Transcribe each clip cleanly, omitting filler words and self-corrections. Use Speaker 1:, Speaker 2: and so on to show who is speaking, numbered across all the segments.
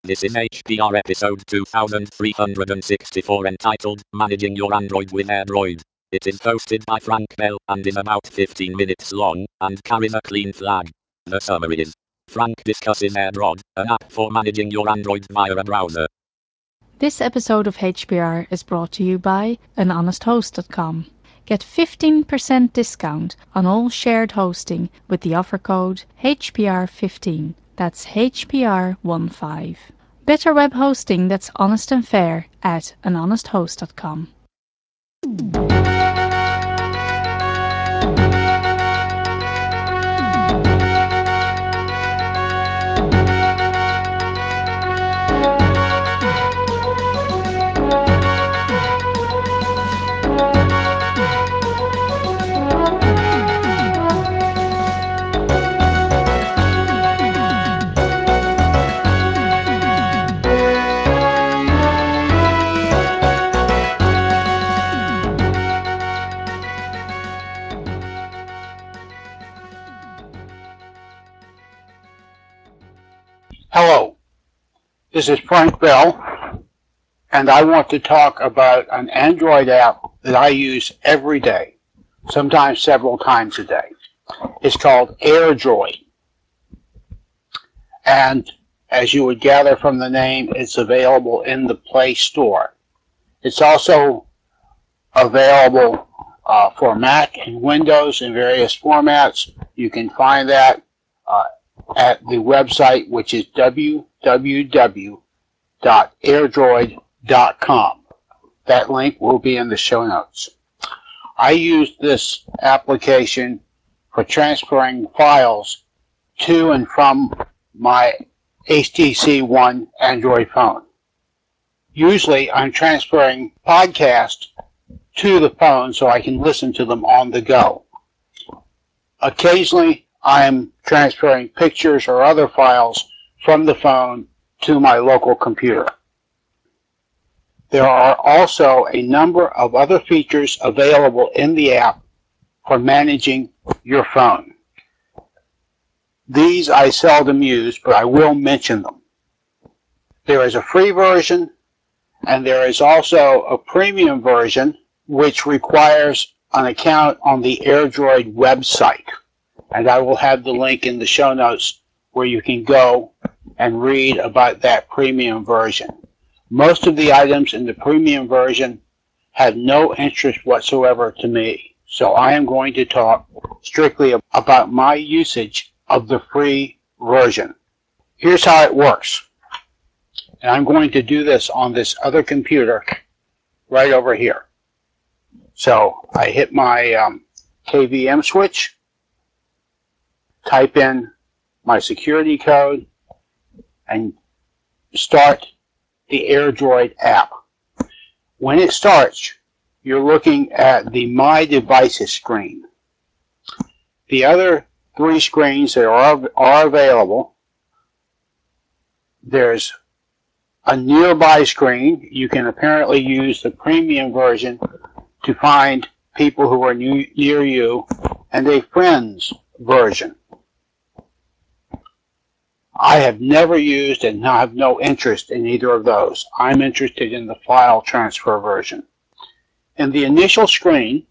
Speaker 1: This is HPR episode 2364 entitled Managing Your Android with AirDroid. It is hosted by Frank Bell and is about 15 minutes long and carries a clean flag. The summary is: Frank discusses AirDroid, an app for managing your Android via a browser.
Speaker 2: This episode of HPR is brought to you by anhonesthost.com. Get 15% discount on all shared hosting with the offer code HPR15. That's HPR15. Better web hosting that's honest and fair at anhonesthost.com.
Speaker 3: Hello, this is Frank Bell, and I want to talk about an Android app that I use every day, sometimes several times a day. It's called AirDroid, and as you would gather from the name, it's available in the Play Store. It's also available for Mac and Windows in various formats. You can find that at the website, which is www.airdroid.com. That link will be in the show notes. I use this application for transferring files to and from my HTC One Android phone. Usually I'm transferring podcasts to the phone so I can listen to them on the go. Occasionally I'm transferring pictures or other files from the phone to my local computer. There are also a number of other features available in the app for managing your phone. These I seldom use, but I will mention them. There is a free version, and there is also a premium version, which requires an account on the AirDroid website. And I will have the link in the show notes where you can go and read about that premium version. Most of the items in the premium version have no interest whatsoever to me, so I am going to talk strictly about my usage of the free version. Here's how it works, and I'm going to do this on this other computer right over here. So I hit my KVM switch, type in my security code, and start the AirDroid app. When it starts, you're looking at the My Devices screen. The other three screens that are available, there's a nearby screen. You can apparently use the premium version to find people who are near you, and a friends version. I have never used and have no interest in either of those. I'm interested in the file transfer version. In the initial screen,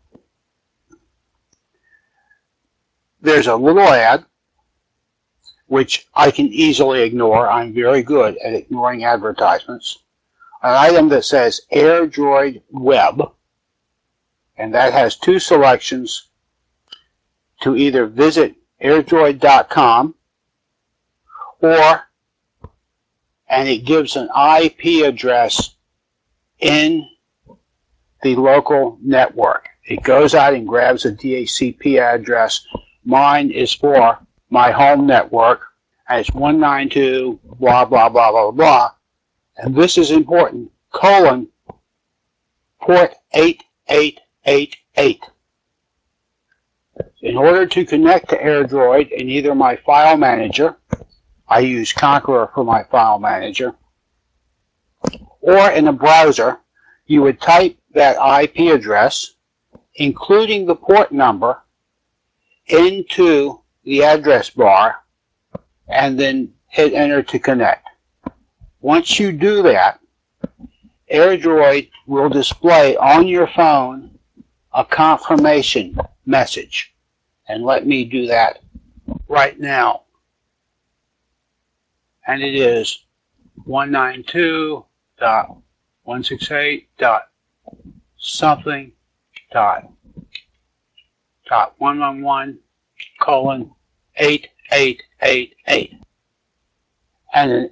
Speaker 3: there's a little ad, which I can easily ignore. I'm very good at ignoring advertisements. An item that says AirDroid Web, and that has two selections to either visit airdroid.com and it gives an IP address in the local network. It goes out and grabs a DHCP address. Mine is for my home network, and it's 192 blah blah blah blah blah. And this is important: colon port 8888. In order to connect to AirDroid in either my file manager, I use Konqueror for my file manager, or in a browser, you would type that IP address, including the port number, into the address bar, and then hit enter to connect. Once you do that, AirDroid will display on your phone a confirmation message. And let me do that right now. And it is 192.168.111:8888. And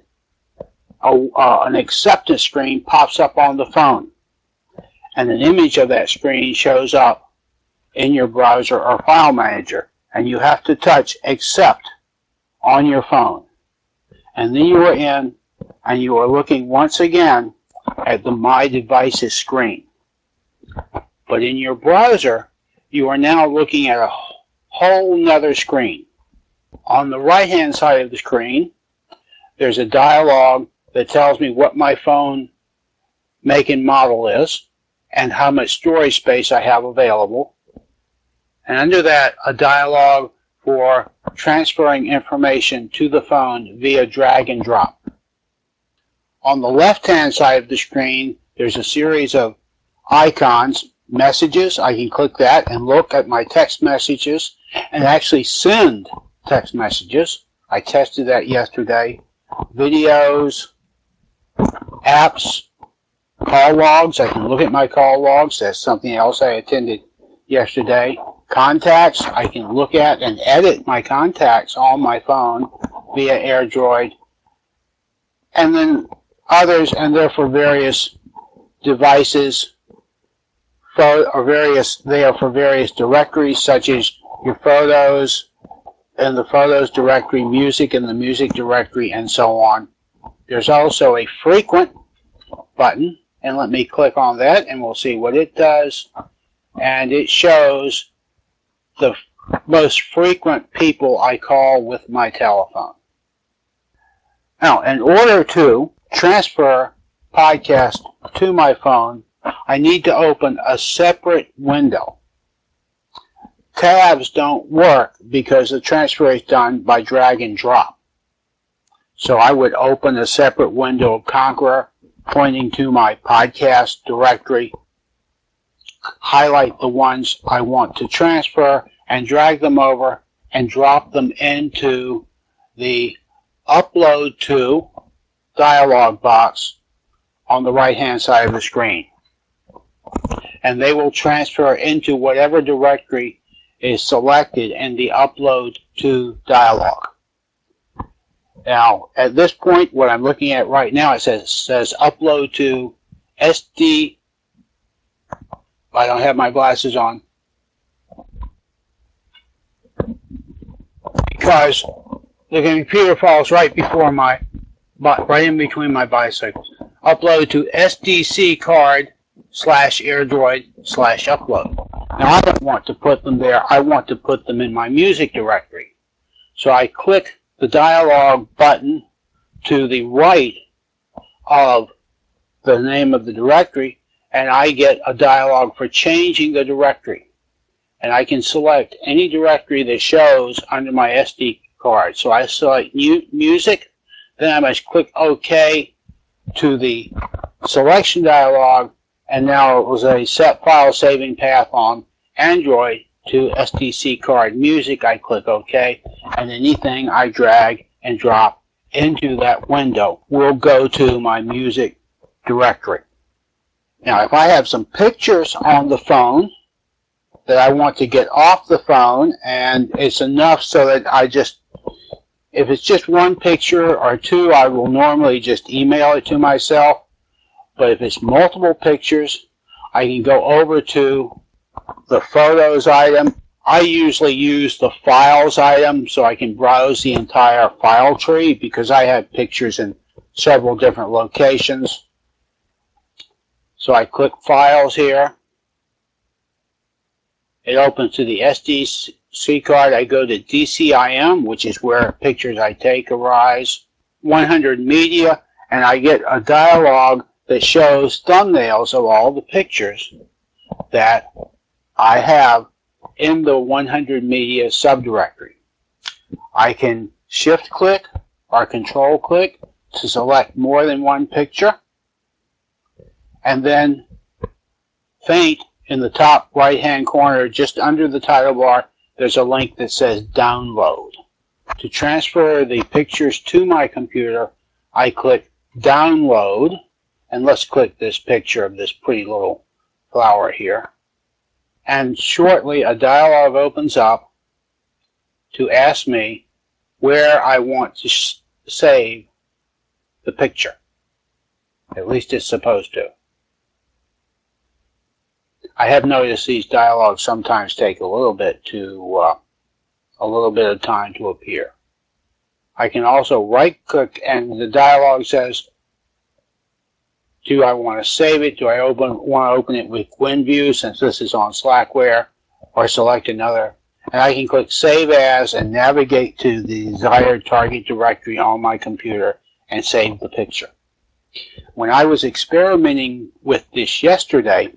Speaker 3: an acceptance screen pops up on the phone. And an image of that screen shows up in your browser or file manager. And you have to touch accept on your phone. And then you are in, and you are looking once again at the My Devices screen. But in your browser, you are now looking at a whole nother screen. On the right-hand side of the screen, there's a dialog that tells me what my phone make and model is and how much storage space I have available. And under that, a dialog for transferring information to the phone via drag and drop. On the left-hand side of the screen, there's a series of icons, messages. I can click that and look at my text messages and actually send text messages. I tested that yesterday. Videos, apps, call logs. I can look at my call logs. That's something else I attended yesterday. Contacts. I can look at and edit my contacts on my phone via AirDroid. And then others, and they're for various devices, they are for various directories, such as your photos in the photos directory, music in the music directory, and so on. There's also a frequent button, and let me click on that and we'll see what it does. And it shows the most frequent people I call with my telephone. Now, in order to transfer podcast to my phone, I need to open a separate window. Tabs don't work because the transfer is done by drag and drop. So I would open a separate window of Konqueror pointing to my podcast directory, highlight the ones I want to transfer, and drag them over and drop them into the Upload to dialog box on the right-hand side of the screen. And they will transfer into whatever directory is selected in the Upload to dialog. Now, at this point, what I'm looking at right now, it says Upload to SD. I don't have my glasses on because the computer falls right in between my bicycles. Upload to SDC card /AirDroid/upload. Now I don't want to put them there. I want to put them in my music directory. So I click the dialog button to the right of the name of the directory, and I get a dialog for changing the directory. And I can select any directory that shows under my SD card. So I select music, then I must click OK to the selection dialog, and now it was a set file saving path on Android to SDC card music. I click OK, and anything I drag and drop into that window will go to my music directory. Now, if I have some pictures on the phone that I want to get off the phone, and it's enough so that if it's just one picture or two, I will normally just email it to myself. But if it's multiple pictures, I can go over to the Photos item. I usually use the Files item so I can browse the entire file tree because I have pictures in several different locations. So I click Files here. It opens to the SDC card. I go to DCIM, which is where pictures I take arise. 100 Media, and I get a dialog that shows thumbnails of all the pictures that I have in the 100 Media subdirectory. I can shift click or control click to select more than one picture, and then faint in the top right-hand corner, just under the title bar, there's a link that says Download. To transfer the pictures to my computer, I click Download, and let's click this picture of this pretty little flower here. And shortly, a dialog opens up to ask me where I want to save the picture. At least it's supposed to. I have noticed these dialogues sometimes take a little bit of time to appear. I can also right-click, and the dialog says, do I want to save it? Do I want to open it with GwenView, since this is on Slackware, or select another? And I can click Save As and navigate to the desired target directory on my computer and save the picture. When I was experimenting with this yesterday,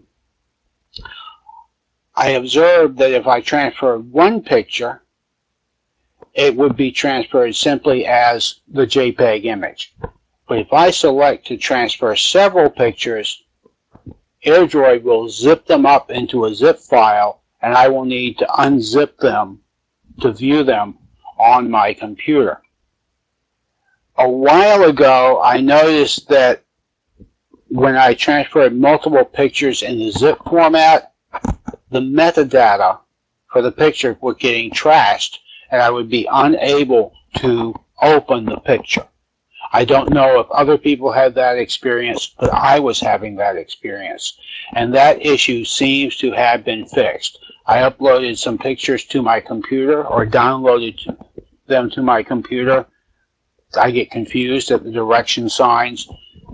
Speaker 3: I observed that if I transferred one picture, it would be transferred simply as the JPEG image. But if I select to transfer several pictures, AirDroid will zip them up into a zip file, and I will need to unzip them to view them on my computer. A while ago, I noticed that when I transferred multiple pictures in the zip format, the metadata for the picture were getting trashed, and I would be unable to open the picture. I don't know if other people had that experience, but I was having that experience. And that issue seems to have been fixed. I uploaded some pictures to my computer, or downloaded them to my computer. I get confused at the direction signs.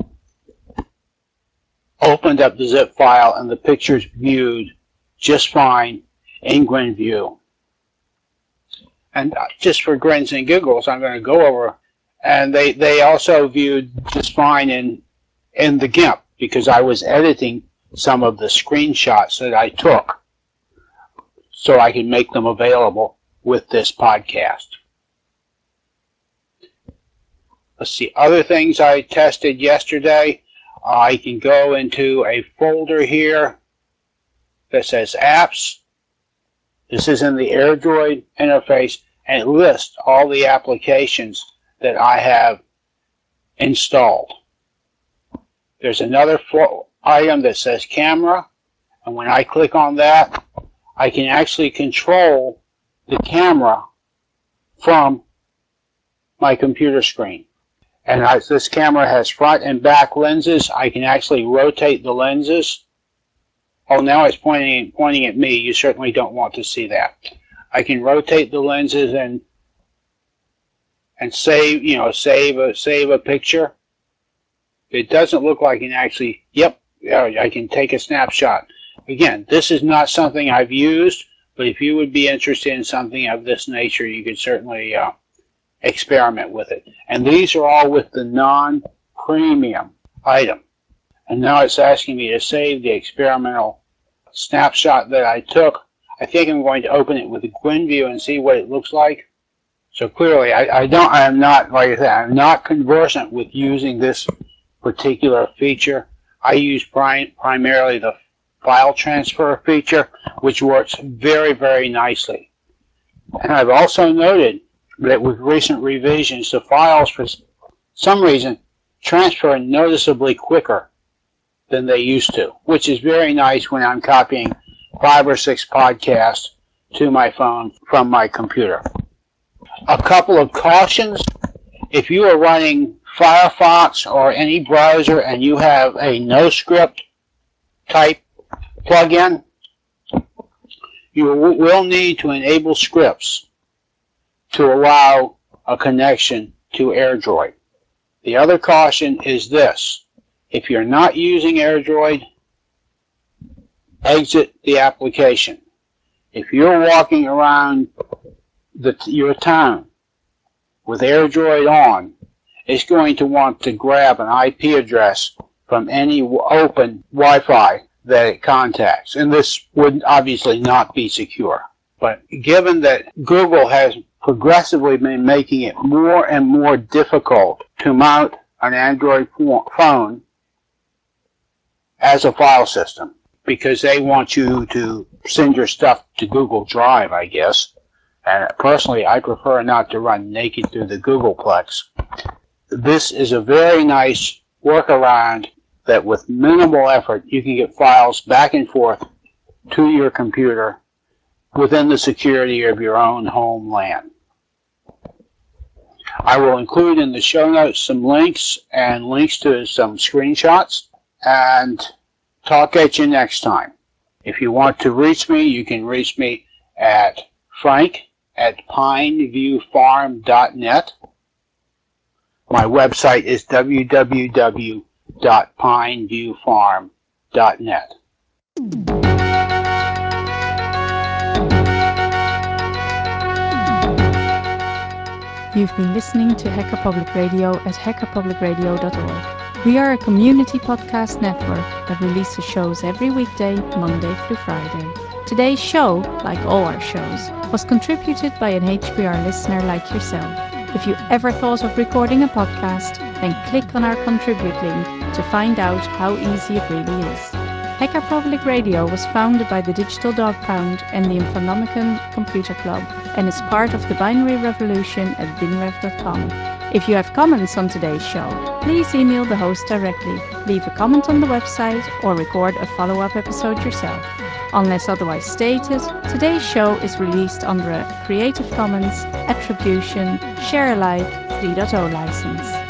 Speaker 3: Opened up the zip file, and the pictures viewed just fine in GwenView. And just for grins and giggles, I'm going to go over, and they also viewed just fine in the GIMP, because I was editing some of the screenshots that I took so I can make them available with this podcast. Let's see, other things I tested yesterday. I can go into a folder here that says Apps. This is in the AirDroid interface, and it lists all the applications that I have installed. There's another item that says Camera, and when I click on that, I can actually control the camera from my computer screen. And as this camera has front and back lenses, I can actually rotate the lenses. Oh, now it's pointing at me. You certainly don't want to see that. I can rotate the lenses and save, save a picture. It doesn't look like I can actually, I can take a snapshot. Again, this is not something I've used, but if you would be interested in something of this nature, you could certainly experiment with it. And these are all with the non-premium item. And now it's asking me to save the experimental snapshot that I took. I think I'm going to open it with GwenView and see what it looks like. So clearly, I'm not conversant with using this particular feature. I use primarily the file transfer feature, which works very, very nicely. And I've also noted that with recent revisions, the files, for some reason, transfer noticeably quicker than they used to, which is very nice when I'm copying 5 or 6 podcasts to my phone from my computer. A couple of cautions. If you are running Firefox or any browser and you have a NoScript type plugin, you will need to enable scripts to allow a connection to AirDroid. The other caution is this. If you're not using AirDroid, exit the application. If you're walking around your town with AirDroid on, it's going to want to grab an IP address from any open Wi-Fi that it contacts. And this would obviously not be secure. But given that Google has progressively been making it more and more difficult to mount an Android phone as a file system because they want you to send your stuff to Google Drive, I guess. And personally, I prefer not to run naked through the Googleplex. This is a very nice workaround that with minimal effort you can get files back and forth to your computer within the security of your own home LAN. I will include in the show notes some links and links to some screenshots, and talk at you next time. If you want to reach me, you can reach me at frank@pineviewfarm.net. My website is www.pineviewfarm.net.
Speaker 2: You've been listening to Hacker Public Radio at hackerpublicradio.org. We are a community podcast network that releases shows every weekday, Monday through Friday. Today's show, like all our shows, was contributed by an HPR listener like yourself. If you ever thought of recording a podcast, then click on our contribute link to find out how easy it really is. Hacker Public Radio was founded by the Digital Dog Pound and the Infonomicon Computer Club and is part of the binary revolution at binrev.com. If you have comments on today's show, please email the host directly, leave a comment on the website, or record a follow-up episode yourself. Unless otherwise stated, today's show is released under a Creative Commons Attribution Share Alike 3.0 license.